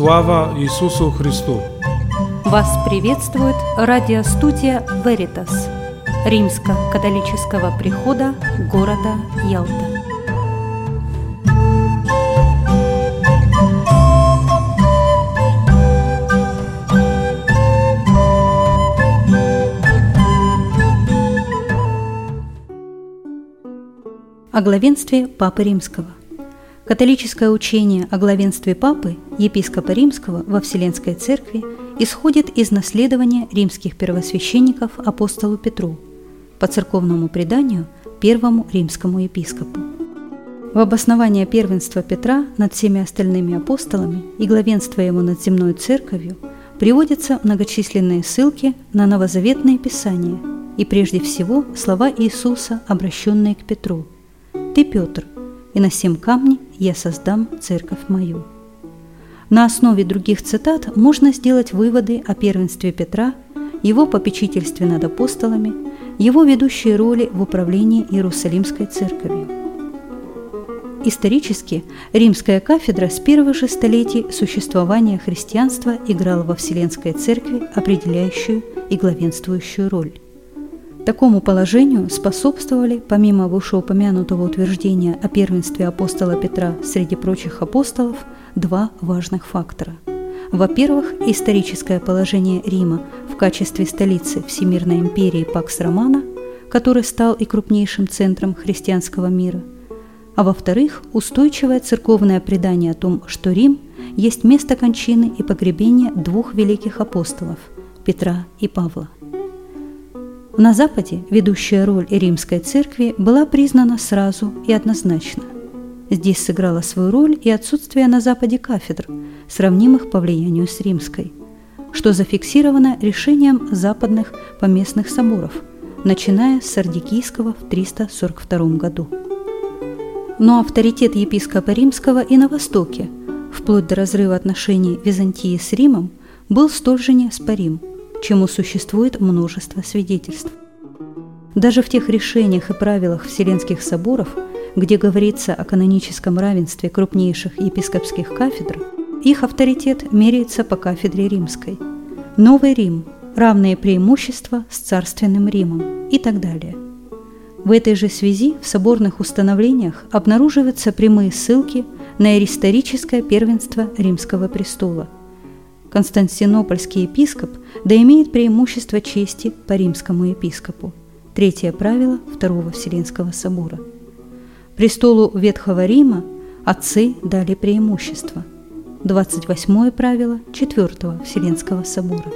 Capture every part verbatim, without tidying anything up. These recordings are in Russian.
Слава Иисусу Христу! Вас приветствует радиостудия Veritas Римско-католического прихода города Ялта. О главенстве Папы Римского. Католическое учение о главенстве Папы, епископа Римского во Вселенской Церкви, исходит из наследования римских первосвященников апостолу Петру, по церковному преданию первому римскому епископу. В обоснование первенства Петра над всеми остальными апостолами и главенства его над земной церковью приводятся многочисленные ссылки на новозаветные писания и прежде всего слова Иисуса, обращенные к Петру: «Ты, Петр, и на сем камне я создам церковь мою». На основе других цитат можно сделать выводы о первенстве Петра, его попечительстве над апостолами, его ведущей роли в управлении Иерусалимской церковью. Исторически римская кафедра с первых же столетий существования христианства играла во Вселенской церкви определяющую и главенствующую роль. Такому положению способствовали, помимо вышеупомянутого утверждения о первенстве апостола Петра среди прочих апостолов, два важных фактора. Во-первых, историческое положение Рима в качестве столицы Всемирной империи Пакс Романа, который стал и крупнейшим центром христианского мира. А во-вторых, устойчивое церковное предание о том, что Рим есть место кончины и погребения двух великих апостолов – Петра и Павла. На Западе ведущая роль Римской Церкви была признана сразу и однозначно. Здесь сыграло свою роль и отсутствие на Западе кафедр, сравнимых по влиянию с Римской, что зафиксировано решением западных поместных соборов, начиная с Сардикийского в триста сорок втором году. Но авторитет епископа Римского и на Востоке, вплоть до разрыва отношений Византии с Римом, был столь же неоспорим, чему существует множество свидетельств. Даже в тех решениях и правилах Вселенских соборов, где говорится о каноническом равенстве крупнейших епископских кафедр, их авторитет меряется по кафедре Римской. Новый Рим, равные преимущества с царственным Римом и так далее. В этой же связи в соборных установлениях обнаруживаются прямые ссылки на историческое первенство Римского престола. Константинопольский епископ да имеет преимущество чести по римскому епископу. Третье правило Второго Вселенского собора. Престолу Ветхого Рима отцы дали преимущество. двадцать восьмое правило Четвертого Вселенского собора.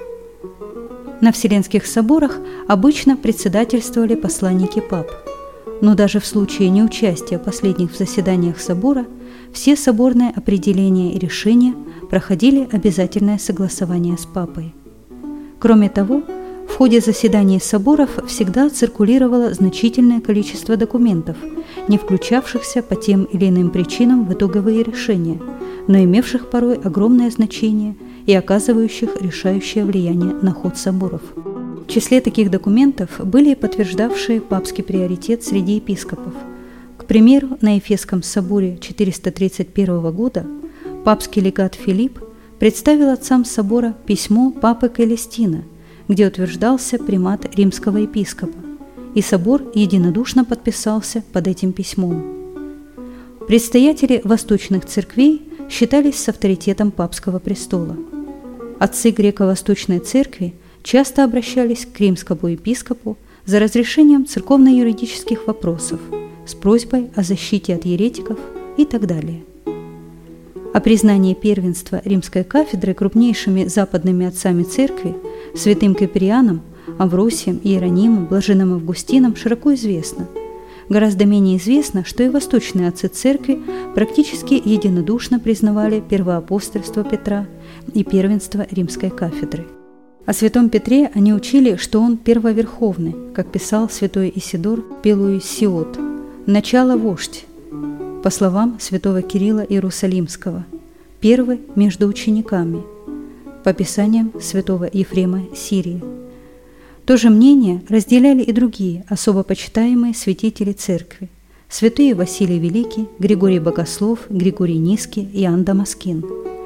На Вселенских соборах обычно председательствовали посланники пап, но даже в случае неучастия последних в заседаниях собора все соборные определения и решения проходили обязательное согласование с папой. Кроме того, в ходе заседаний соборов всегда циркулировало значительное количество документов, не включавшихся по тем или иным причинам в итоговые решения, но имевших порой огромное значение и оказывающих решающее влияние на ход соборов. В числе таких документов были и подтверждавшие папский приоритет среди епископов. К примеру, на Ефесском соборе четыреста тридцать первого года папский легат Филипп представил отцам собора письмо папы Келестина, где утверждался примат римского епископа, и собор единодушно подписался под этим письмом. Предстоятели восточных церквей считались с авторитетом папского престола. Отцы греко-восточной церкви часто обращались к римскому епископу за разрешением церковно-юридических вопросов с просьбой о защите от еретиков и так далее. О признании первенства римской кафедры крупнейшими западными отцами церкви, святым Киприаном, Авросием, Иеронимом, Блаженным Августином широко известно. Гораздо менее известно, что и восточные отцы церкви практически единодушно признавали первоапостольство Петра и первенство римской кафедры. О святом Петре они учили, что он первоверховный, как писал святой Исидор Пелуисиот, начало вождь, по словам святого Кирилла Иерусалимского, первый между учениками, по писаниям святого Ефрема Сирии. То же мнение разделяли и другие особо почитаемые святители церкви – святые Василий Великий, Григорий Богослов, Григорий Низкий, Иоанн Дамаскин.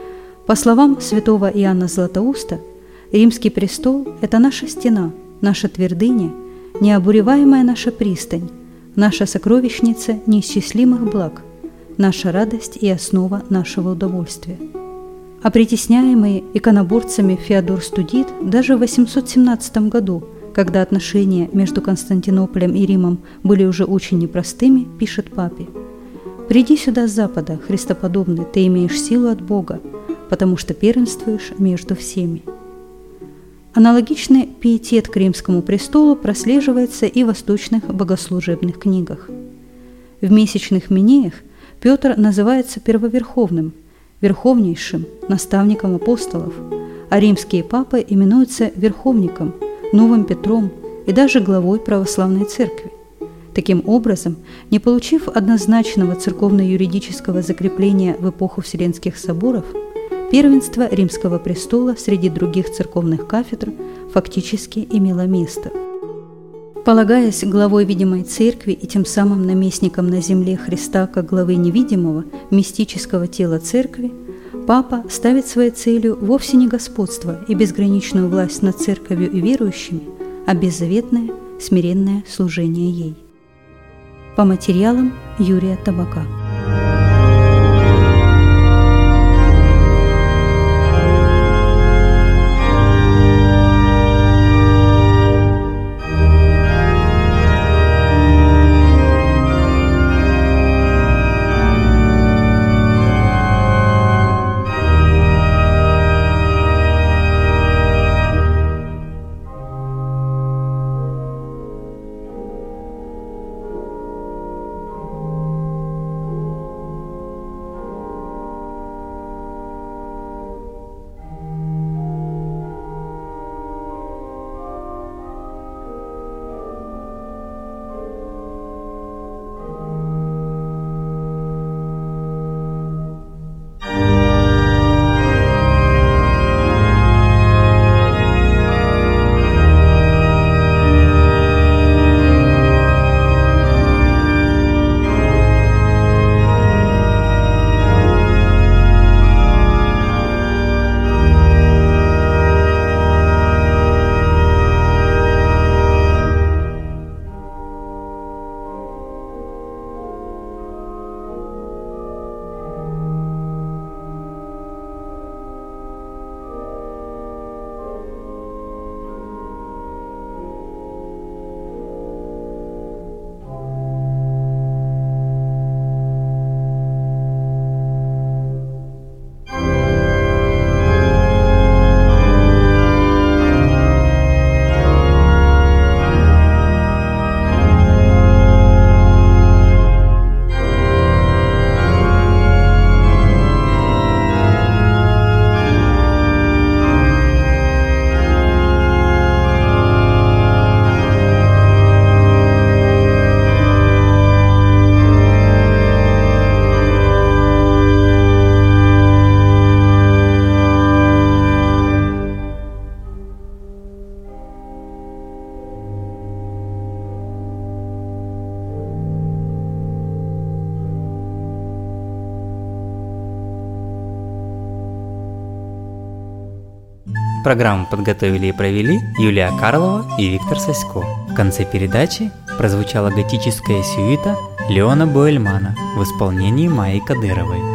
По словам святого Иоанна Златоуста, Римский престол – это наша стена, наша твердыня, необуреваемая наша пристань, наша сокровищница неисчислимых благ, наша радость и основа нашего удовольствия. А притесняемый иконоборцами Феодор Студит даже в восемьсот семнадцатом году, когда отношения между Константинополем и Римом были уже очень непростыми, пишет папе: «Приди сюда с запада, христоподобный, ты имеешь силу от Бога, потому что первенствуешь между всеми». Аналогичный пиетет к Римскому престолу прослеживается и в восточных богослужебных книгах. В месячных Минеях Петр называется первоверховным, верховнейшим, наставником апостолов, а римские папы именуются верховником, новым Петром и даже главой православной церкви. Таким образом, не получив однозначного церковно-юридического закрепления в эпоху Вселенских соборов, первенство Римского престола среди других церковных кафедр фактически имело место. Полагаясь главой видимой церкви и тем самым наместником на земле Христа как главы невидимого, мистического тела церкви, папа ставит своей целью вовсе не господство и безграничную власть над церковью и верующими, а беззаветное, смиренное служение ей. По материалам Юрия Табака. Программу подготовили и провели Юлия Карлова и Виктор Сасько. В конце передачи прозвучала готическая сюита Леона Боэльмана в исполнении Майи Кадыровой.